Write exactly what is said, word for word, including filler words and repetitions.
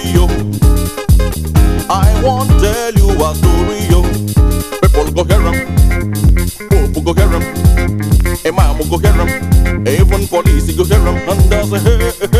yo. I want to tell you a story, yo. People go hear 'em, people go hear 'em, a man go hear 'em, even police go hear 'em, and that's a hey.